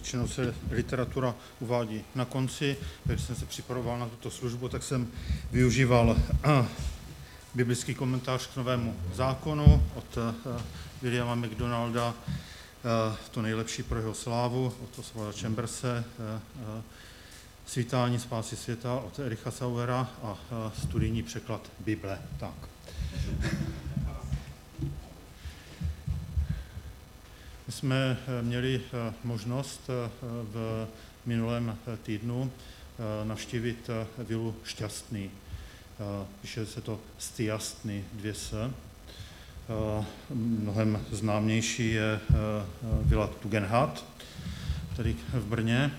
většinou se literatura uvádí na konci. Když jsem se připravoval na tuto službu, tak jsem využíval biblický komentář k Novému zákonu od Williama McDonalda, to nejlepší pro jeho slávu, od Oswalda Chamberse, Svítání spásy světa od Ericha Sauera a studijní překlad Bible. Tak. My jsme měli možnost v minulém týdnu navštívit vilu Šťastný. Píše se to Stiastny 2S. Mnohem známější je vila Tugendhat, tady v Brně.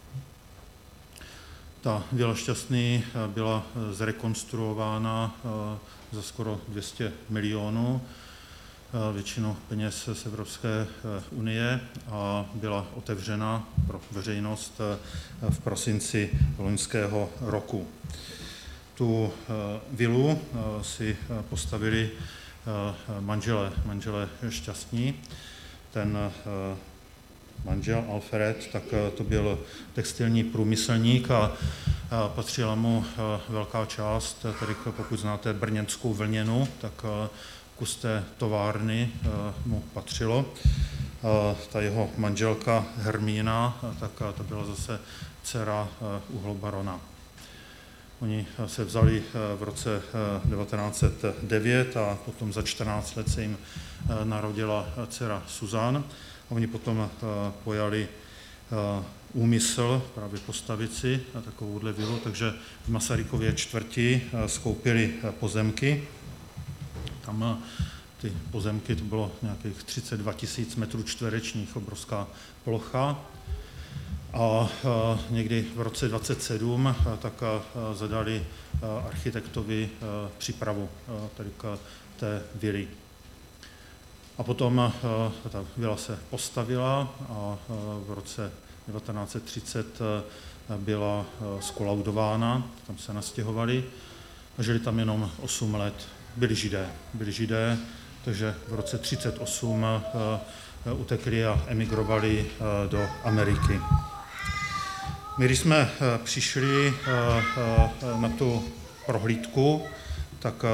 Ta vila Šťastný byla zrekonstruována za skoro 200 milionů, většinou peněz z Evropské unie, a byla otevřena pro veřejnost v prosinci loňského roku. Tu vilu si postavili manželé Šťastní. Ten manžel Alfred, tak to byl textilní průmyslník a patřila mu velká část, tedy pokud znáte brněnskou vlněnu, tak kus té továrny mu patřilo. Ta jeho manželka Hermína, tak to byla zase dcera uhlobarona. Oni se vzali v roce 1909 a potom za 14 let se jim narodila dcera Suzanne. A oni potom pojali úmysl právě postavit si takovouhle vilu, takže v Masarykově čtvrti skoupili pozemky. Tam ty pozemky, to bylo nějakých 32 000 metrů čtverečních, obrovská plocha. A někdy v roce 27 tak zadali architektovi přípravu tady k té vily. A potom ta vila se postavila a v roce 1930 byla skolaudována, tam se nastěhovali a žili tam jenom 8 let. Byli židé, takže v roce 1938 utekli a emigrovali do Ameriky. My, když jsme přišli na tu prohlídku, tak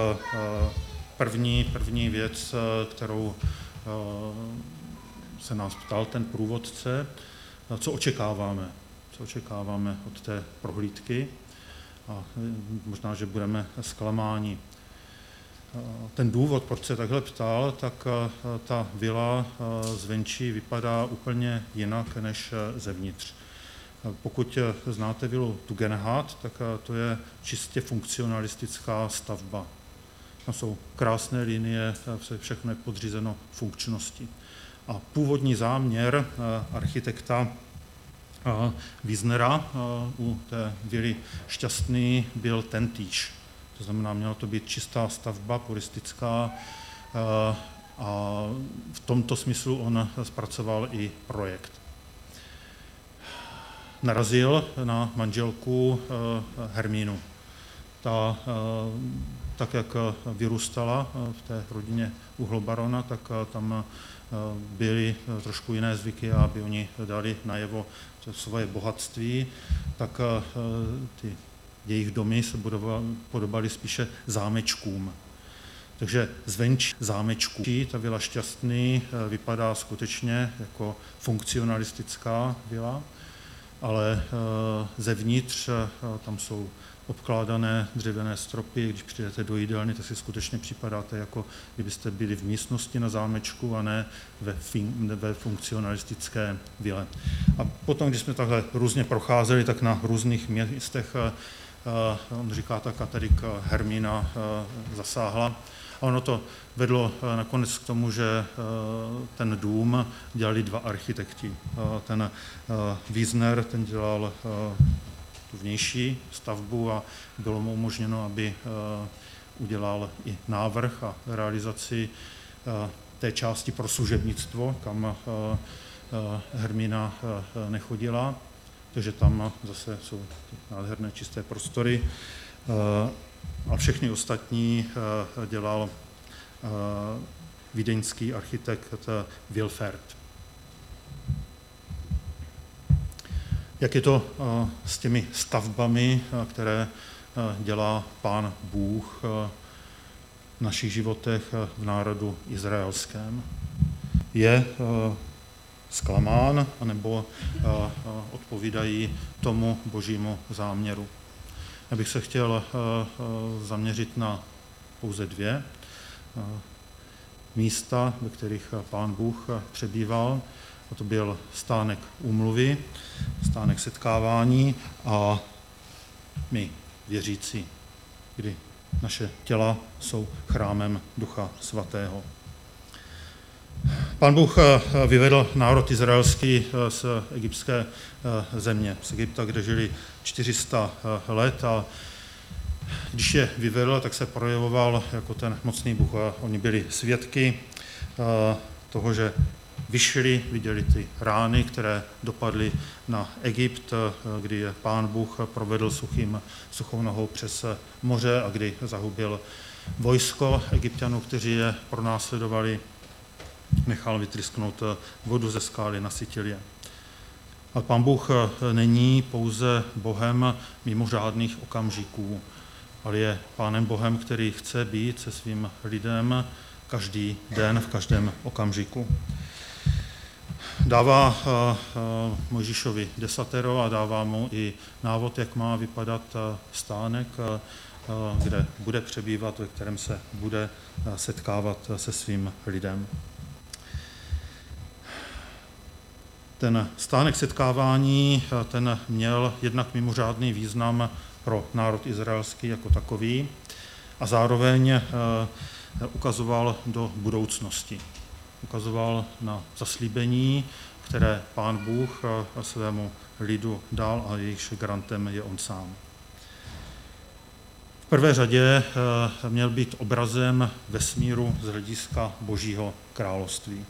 první věc, kterou se nás ptal ten průvodce, co očekáváme od té prohlídky, a možná, že budeme zklamáni. Ten důvod, proč se takhle ptal, tak ta vila zvenčí vypadá úplně jinak než zevnitř. Pokud znáte vilu Tugendhat, tak to je čistě funkcionalistická stavba. Tam jsou krásné linie, všechno je podřízeno funkčnosti. A původní záměr architekta Wiesnera u té vily Šťastný byl tentýž. To znamená, měla to být čistá stavba, puristická, a v tomto smyslu on zpracoval i projekt. Narazil na manželku Hermínu. Ta, tak jak vyrůstala v té rodině uhlobarona, tak tam byly trošku jiné zvyky, a aby oni dali najevo svoje bohatství, tak ty jejich domy se podobaly spíše zámečkům. Takže zvenčí zámečků. Ta vila Šťastný vypadá skutečně jako funkcionalistická vila, ale zevnitř tam jsou obkládané dřevěné stropy. Když přijdete do jídelny, tak si skutečně připadáte, jako kdybyste byli v místnosti na zámečku a ne ve funkcionalistické vile. A potom, když jsme takhle různě procházeli, tak na různých místech, on říká, ta Kateřina Hermína zasáhla. A ono to vedlo nakonec k tomu, že ten dům dělali dva architekti. Ten Wiesner, ten dělal tu vnější stavbu a bylo mu umožněno, aby udělal i návrh a realizaci té části pro služebnictvo, kam Hermína nechodila. Takže tam zase jsou nádherné čisté prostory. A všechny ostatní dělal vídeňský architekt Wilfert. Jak je to s těmi stavbami, které dělá Pán Bůh v našich životech v národu izraelském? Je zklamán, anebo odpovídají tomu božímu záměru? Já bych se chtěl zaměřit na pouze dvě místa, ve kterých Pán Bůh přebýval. A to byl stánek úmluvy, stánek setkávání a my, věřící, kdy naše těla jsou chrámem Ducha Svatého. Pán Bůh vyvedl národ izraelský z egyptské země, z Egypta, kde žili 400 let, a když je vyvedl, tak se projevoval jako ten mocný Bůh. A oni byli svědky toho, že vyšli, viděli ty rány, které dopadly na Egypt, kdy je Pán Bůh provedl suchou nohou přes moře a kdy zahubil vojsko Egypťanů, kteří je pronásledovali, nechal vytrysknout vodu ze skály, nasytil je. A Pán Bůh není pouze Bohem mimořádných okamžiků, ale je Pánem Bohem, který chce být se svým lidem každý den, v každém okamžiku. Dává Mojžíšovi desatero a dává mu i návod, jak má vypadat stánek, kde bude přebývat, ve kterém se bude setkávat se svým lidem. Ten stánek setkávání, ten měl jednak mimořádný význam pro národ izraelský jako takový a zároveň ukazoval do budoucnosti. Ukazoval na zaslíbení, které Pán Bůh svému lidu dal a jejichž garantem je on sám. V prvé řadě měl být obrazem vesmíru z hlediska Božího království.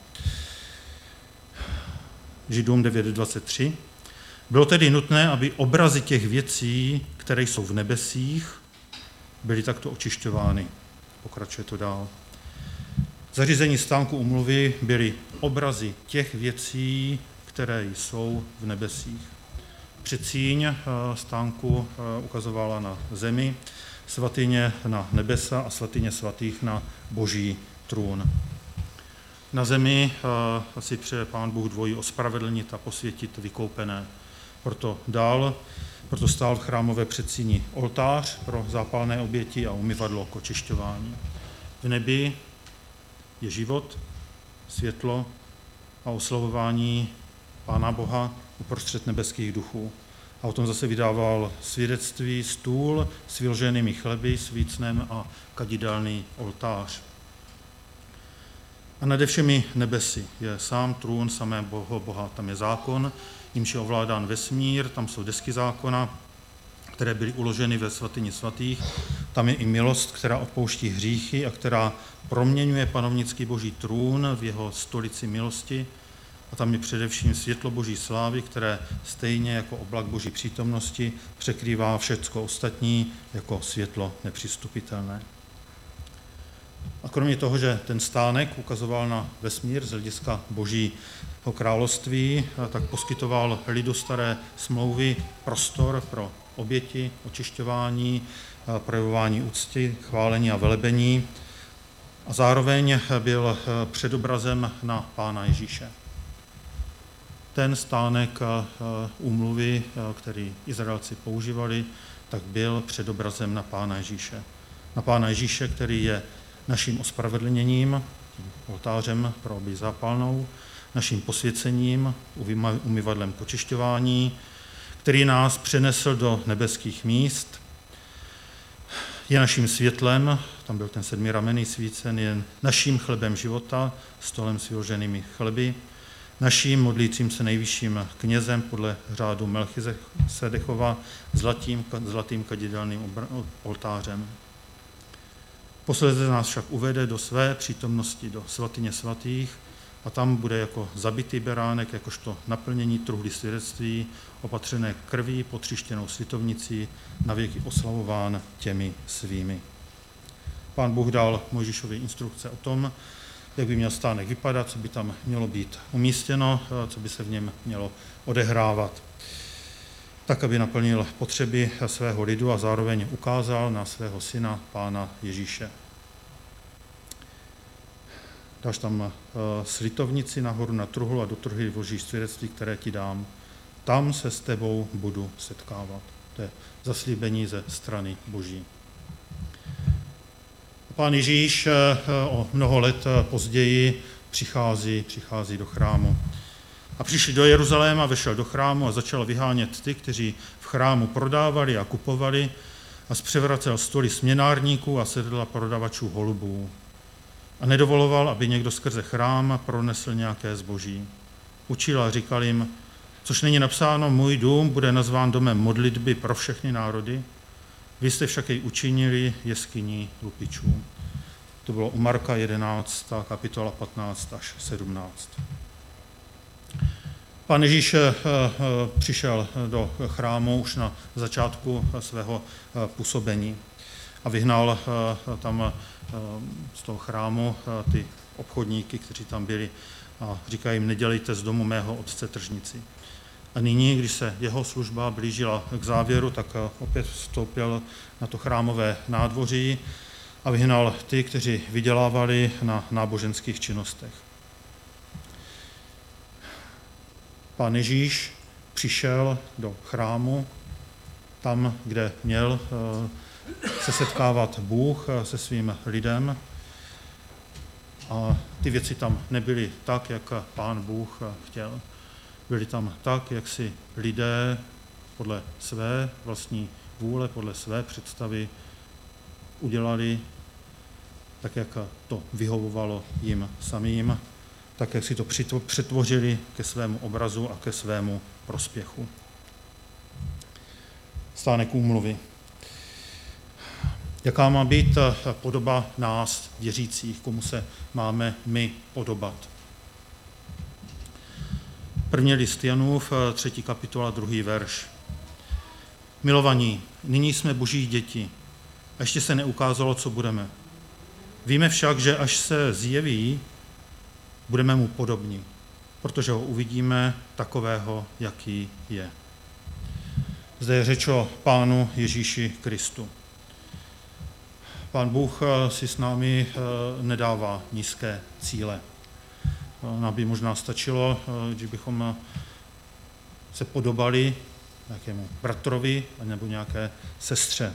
Židům 9.23. Bylo tedy nutné, aby obrazy těch věcí, které jsou v nebesích, byly takto očišťovány. Pokračuje to dál. Zařízení stánku úmluvy byly obrazy těch věcí, které jsou v nebesích. Předsíň stánku ukazovala na zemi, svatyně na nebesa a svatyně svatých na Boží trůn. Na zemi si přeje Pán Bůh dvojí ospravedlnit a posvětit vykoupené. Proto stál v chrámové předsíni oltář pro zápalné oběti a umyvadlo k očišťování. V nebi je život, světlo a oslavování Pána Boha uprostřed nebeských duchů. A o tom zase vydával svědectví stůl s vyloženými chleby, s vícnem a kadidelný oltář. A nade všemi nebesy je sám trůn samého Boha. Tam je zákon, jimž je ovládán vesmír, tam jsou desky zákona, které byly uloženy ve svatyni svatých. Tam je i milost, která odpouští hříchy a která proměňuje panovnický Boží trůn v jeho stolici milosti. A tam je především světlo Boží slávy, které stejně jako oblak Boží přítomnosti překrývá všecko ostatní jako světlo nepřistupitelné. A kromě toho, že ten stánek ukazoval na vesmír z hlediska Božího království, tak poskytoval lidu staré smlouvy prostor pro oběti, očišťování, projevování úcty, chválení a velebení a zároveň byl předobrazem na Pána Ježíše. Ten stánek úmluvy, který Izraelci používali, tak byl předobrazem na Pána Ježíše. Na Pána Ježíše, který je naším ospravedlněním, oltářem pro oběť zápalnou, naším posvěcením, umyvadlem k očišťování, který nás přenesl do nebeských míst, je naším světlem, tam byl ten sedmiramenný svícen, je naším chlebem života, stolem s vyloženými chleby, naším modlícím se nejvyšším knězem podle řádu Melchisedechova, zlatým kadidelným oltářem. Posledně nás však uvede do své přítomnosti, do svatyně svatých, a tam bude jako zabitý beránek, jakožto naplnění truhly svědectví, opatřené krví, potřištěnou světovnicí, navěky oslavován těmi svými. Pán Bůh dal Mojžíšovi instrukce o tom, jak by měl stánek vypadat, co by tam mělo být umístěno, co by se v něm mělo odehrávat. tak aby naplnil potřeby svého lidu a zároveň ukázal na svého syna, Pána Ježíše. Dáš tam slitovnici nahoru na truhlu a do truhly vložíš svědectví, které ti dám. Tam se s tebou budu setkávat. To je zaslíbení ze strany Boží. Pán Ježíš o mnoho let později přichází do chrámu. A přišli do Jeruzaléma, vešel do chrámu a začal vyhánět ty, kteří v chrámu prodávali a kupovali, a zpřevracel stoly směnárníků a sedla prodavačů holubů. A nedovoloval, aby někdo skrze chrám pronesl nějaké zboží. Učil a říkal jim, což není napsáno, můj dům bude nazván domem modlitby pro všechny národy, vy jste však jej učinili jeskyní lupičů. To bylo u Marka 11, kapitola 15 až 17. Pán Ježíš přišel do chrámu už na začátku svého působení a vyhnal tam z toho chrámu ty obchodníky, kteří tam byli, a říká jim, nedělejte z domu mého otce tržnici. A nyní, když se jeho služba blížila k závěru, tak opět vstoupil na to chrámové nádvoří a vyhnal ty, kteří vydělávali na náboženských činnostech. Pán Ježíš přišel do chrámu, tam, kde měl se setkávat Bůh se svým lidem. A ty věci tam nebyly tak, jak Pán Bůh chtěl. Byly tam tak, jak si lidé podle své vlastní vůle, podle své představy udělali, tak, jak to vyhovovalo jim samým, tak, jak si to přetvořili ke svému obrazu a ke svému prospěchu. Stánek úmluvy. Jaká má být podoba nás, věřících, komu se máme my podobat? První list Janův, 3. kapitola, 2. verš. Milovaní, nyní jsme Boží děti a ještě se neukázalo, co budeme. Víme však, že až se zjeví, budeme mu podobní, protože ho uvidíme takového, jaký je. Zde je řeč o Pánu Ježíši Kristu. Pán Bůh si s námi nedává nízké cíle. Nám by možná stačilo, že bychom se podobali nějakému bratrovi nebo nějaké sestře.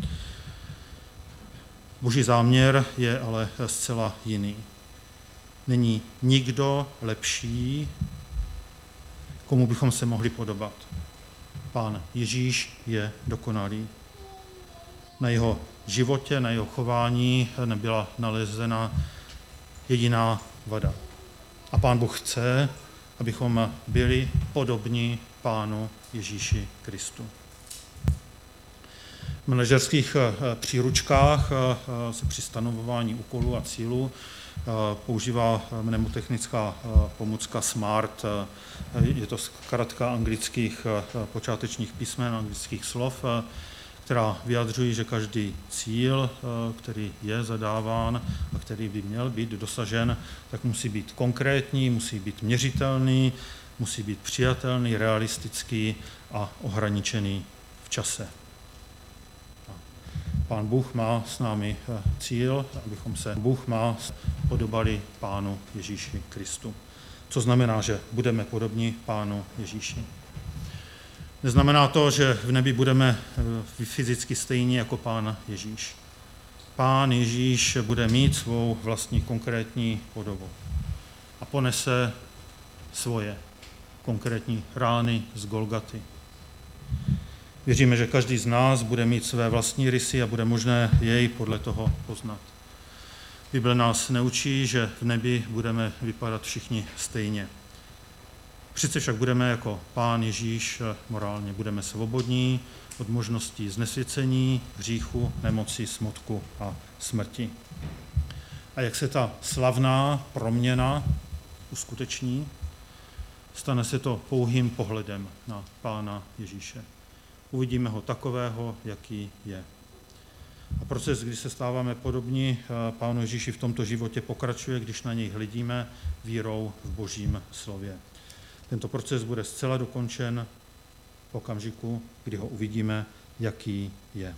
Boží záměr je ale zcela jiný. Není nikdo lepší, komu bychom se mohli podobat. Pán Ježíš je dokonalý. Na jeho životě, na jeho chování nebyla nalezena jediná vada. A Pán Bůh chce, abychom byli podobní Pánu Ježíši Kristu. V manažerských příručkách se při stanovování úkolů a cílů používá mnemotechnická pomůcka SMART. Je to zkratka anglických počátečních písmen, anglických slov, která vyjadřují, že každý cíl, který je zadáván a který by měl být dosažen, tak musí být konkrétní, musí být měřitelný, musí být přijatelný, realistický a ohraničený v čase. Pán Bůh má s námi cíl, abychom se podobali Pánu Ježíši Kristu. Co znamená, že budeme podobní Pánu Ježíši. Neznamená to, že v nebi budeme fyzicky stejní jako Pán Ježíš. Pán Ježíš bude mít svou vlastní konkrétní podobu a ponese svoje konkrétní rány z Golgaty. Věříme, že každý z nás bude mít své vlastní rysy a bude možné jej podle toho poznat. Bible nás neučí, že v nebi budeme vypadat všichni stejně. Přece však budeme jako Pán Ježíš morálně, budeme svobodní od možností znesvěcení, hříchu, nemoci, smutku a smrti. A jak se ta slavná proměna uskuteční, stane se to pouhým pohledem na Pána Ježíše. Uvidíme ho takového, jaký je. A proces, kdy se stáváme podobní Pánu Ježíši v tomto životě, pokračuje, když na něj hledíme vírou v Božím slově. Tento proces bude zcela dokončen v okamžiku, kdy ho uvidíme, jaký je.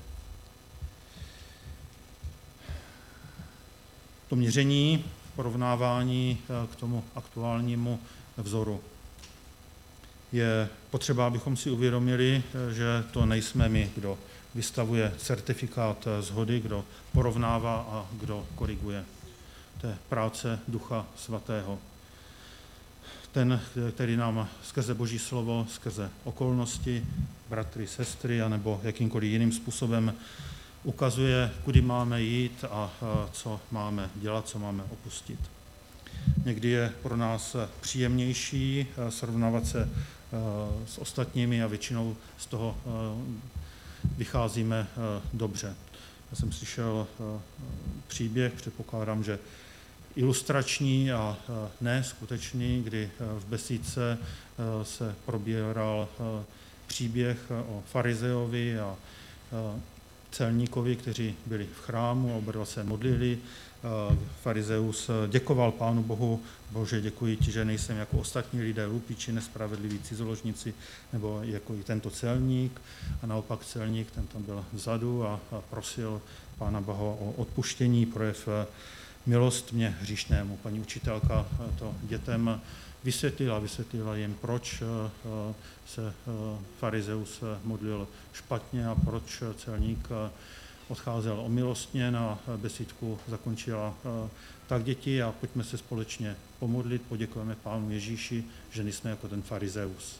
To měření, porovnávání k tomu aktuálnímu vzoru. Je potřeba, abychom si uvědomili, že to nejsme my, kdo vystavuje certifikát shody, kdo porovnává a kdo koriguje. To je práce Ducha Svatého. Ten, který nám skrze Boží slovo, skrze okolnosti, bratry, sestry, anebo jakýmkoliv jiným způsobem ukazuje, kudy máme jít a co máme dělat, co máme opustit. Někdy je pro nás příjemnější srovnávat se s ostatními a většinou z toho vycházíme dobře. Já jsem slyšel příběh, předpokládám, že ilustrační a ne skutečný, kdy v besídce se probíral příběh o farizeovi a celníkovi, kteří byli v chrámu a oba dva se modlili. Farizeus děkoval Pánu Bohu: Bože, děkuji ti, že nejsem jako ostatní lidé, lupiči, nespravedliví cizoložníci, nebo jako i tento celník. A naopak celník, ten tam byl vzadu a prosil Pána Boha o odpuštění, projev milost mě hříšnému. Paní učitelka to dětem vysvětlila jim, proč se farizeus modlil špatně a proč celník odcházel omilostněn, a besídku zakončila: tak děti, a pojďme se společně pomodlit, poděkujeme Pánu Ježíši, že nejsme jako ten farizeus.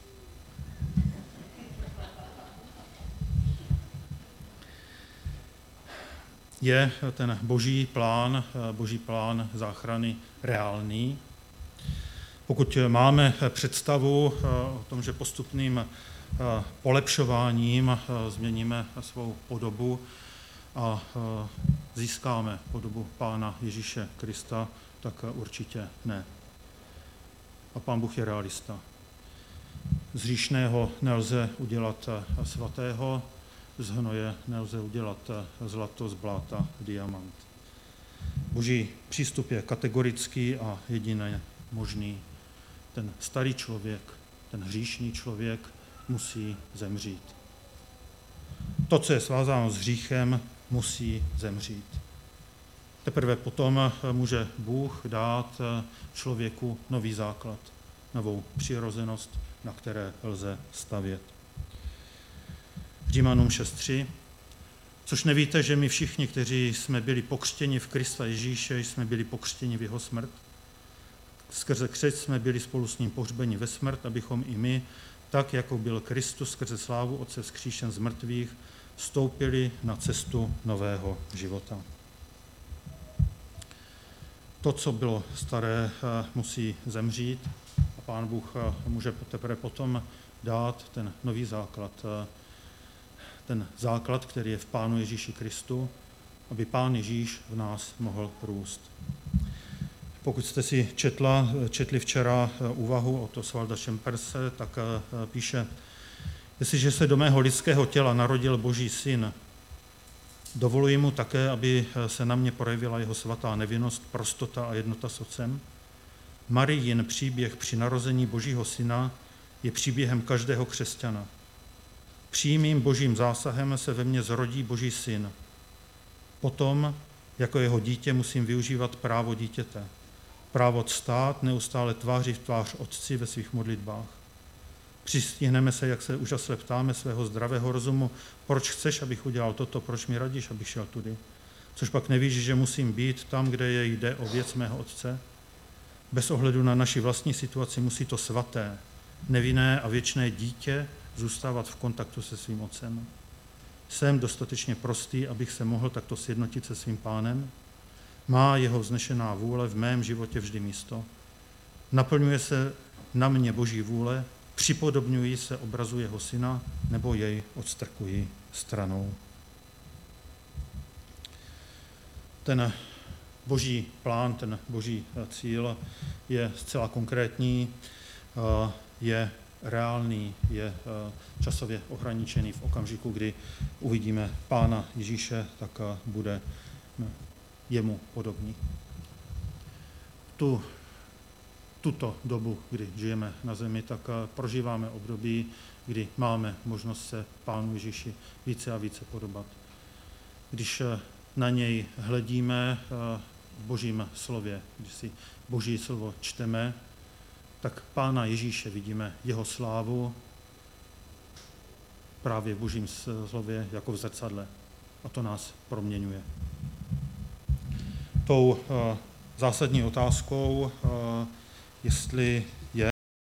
Je ten boží plán záchrany reálný? Pokud máme představu o tom, že postupným polepšováním změníme svou podobu a získáme podobu Pána Ježíše Krista, tak určitě ne. A Pán Bůh je realista. Z hříšného nelze udělat svatého, z hnoje nelze udělat zlato, z bláta diamant. Boží přístup je kategorický a jedině možný. Ten starý člověk, ten hříšný člověk musí zemřít. To, co je svázáno s hříchem, musí zemřít. Teprve potom může Bůh dát člověku nový základ, novou přirozenost, na které lze stavět. Římanům 6.3. Což nevíte, že my všichni, kteří jsme byli pokřtěni v Krista Ježíše, jsme byli pokřtěni v jeho smrt. Skrze křest jsme byli spolu s ním pohřbeni ve smrt, abychom i my, tak jako byl Kristus skrze slávu Otce vzkříšen z mrtvých, vstoupili na cestu nového života. To, co bylo staré, musí zemřít a Pán Bůh může teprve potom dát ten nový základ, ten základ, který je v Pánu Ježíši Kristu, aby Pán Ježíš v nás mohl růst. Pokud jste si četli včera úvahu od Osvalda Šemperse, tak píše: jestliže se do mého lidského těla narodil Boží syn, dovoluji mu také, aby se na mě projevila jeho svatá nevinnost, prostota a jednota s Otcem. Marijin příběh při narození Božího syna je příběhem každého křesťana. Přímým Božím zásahem se ve mně zrodí Boží syn. Potom, jako jeho dítě, musím využívat právo dítěte. Právo stát neustále tváří v tvář Otci ve svých modlitbách. Přistihneme se, jak se úžasle ptáme svého zdravého rozumu: proč chceš, abych udělal toto, proč mi radíš, abych šel tudy? Což pak nevíš, že musím být tam, kde jde o věc mého Otce? Bez ohledu na naši vlastní situaci musí to svaté, nevinné a věčné dítě zůstávat v kontaktu se svým Otcem. Jsem dostatečně prostý, abych se mohl takto sjednotit se svým Pánem? Má jeho vznešená vůle v mém životě vždy místo? Naplňuje se na mě Boží vůle? Připodobňuji se obrazu jeho syna, nebo jej odstrkuji stranou? Ten Boží plán, ten Boží cíl je zcela konkrétní, je reálný, je časově ohraničený. V okamžiku, kdy uvidíme Pána Ježíše, tak bude jemu podobný. Tu tuto dobu, kdy žijeme na zemi, tak prožíváme období, kdy máme možnost se Pánu Ježíši více a více podobat. Když na něj hledíme v Božím slově, když si Boží slovo čteme, tak Pána Ježíše vidíme, jeho slávu právě v Božím slově jako v zrcadle. A to nás proměňuje. Tou zásadní otázkou, jestli je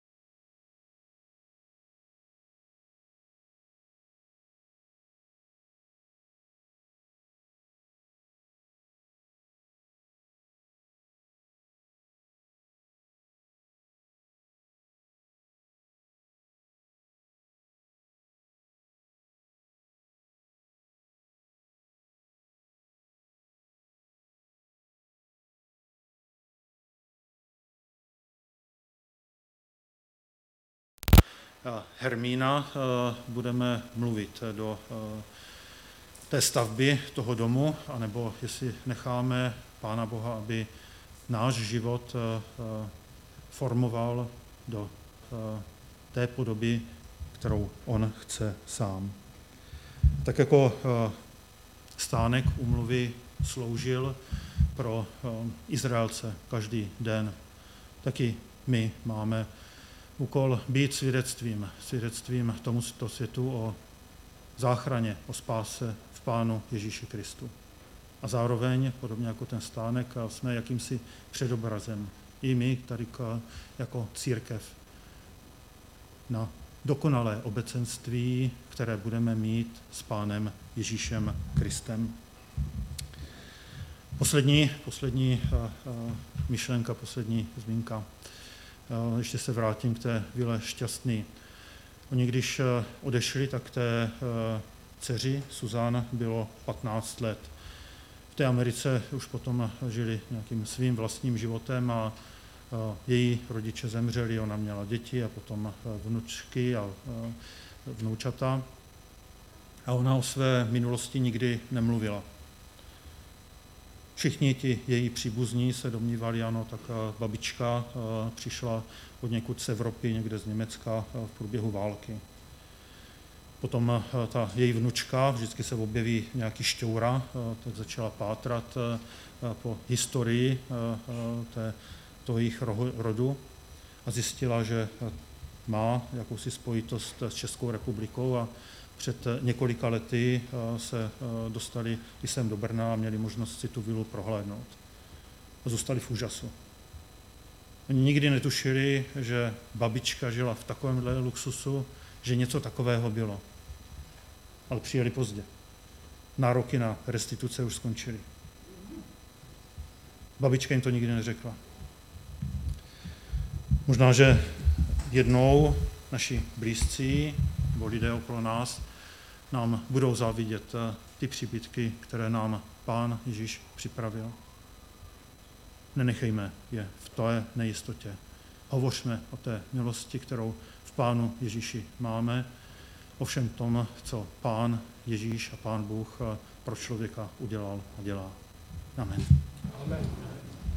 Hermína, budeme mluvit do té stavby toho domu, anebo jestli necháme Pána Boha, aby náš život formoval do té podoby, kterou on chce sám. Tak jako stánek úmluvy sloužil pro Izraelce každý den, taky my máme úkol být svědectvím tomuto světu o záchraně, o spáse v Pánu Ježíši Kristu. A zároveň, podobně jako ten stánek, jsme jakýmsi předobrazem. I my tady jako církev na dokonalé obecenství, které budeme mít s Pánem Ježíšem Kristem. Poslední myšlenka, poslední zmínka. Ještě se vrátím k té vile Šťastný. Oni, když odešli, tak té dceři Suzanne bylo 15 let. V té Americe už potom žili nějakým svým vlastním životem a její rodiče zemřeli, ona měla děti a potom vnučky a vnoučata. A ona o své minulosti nikdy nemluvila. Všichni ti její příbuzní se domnívali, ano, tak babička přišla od někud z Evropy, někde z Německa v průběhu války. Potom ta její vnučka, vždycky se objeví nějaký šťoura, tak začala pátrat po historii toho jejich rodu a zjistila, že má jakousi spojitost s Českou republikou a před několika lety se dostali i sem do Brna a měli možnost si tu vilu prohlédnout. A zůstali v úžasu. Oni nikdy netušili, že babička žila v takovémhle luxusu, že něco takového bylo. Ale přijeli pozdě. Nároky na restituce už skončily. Babička jim to nikdy neřekla. Možná, že jednou naši blízcí nebo lidé okolo nás nám budou závidět ty příbytky, které nám Pán Ježíš připravil. Nenechejme je v té nejistotě. Hovořme o té milosti, kterou v Pánu Ježíši máme, o všem tom, co Pán Ježíš a Pán Bůh pro člověka udělal a dělá. Amen. Amen.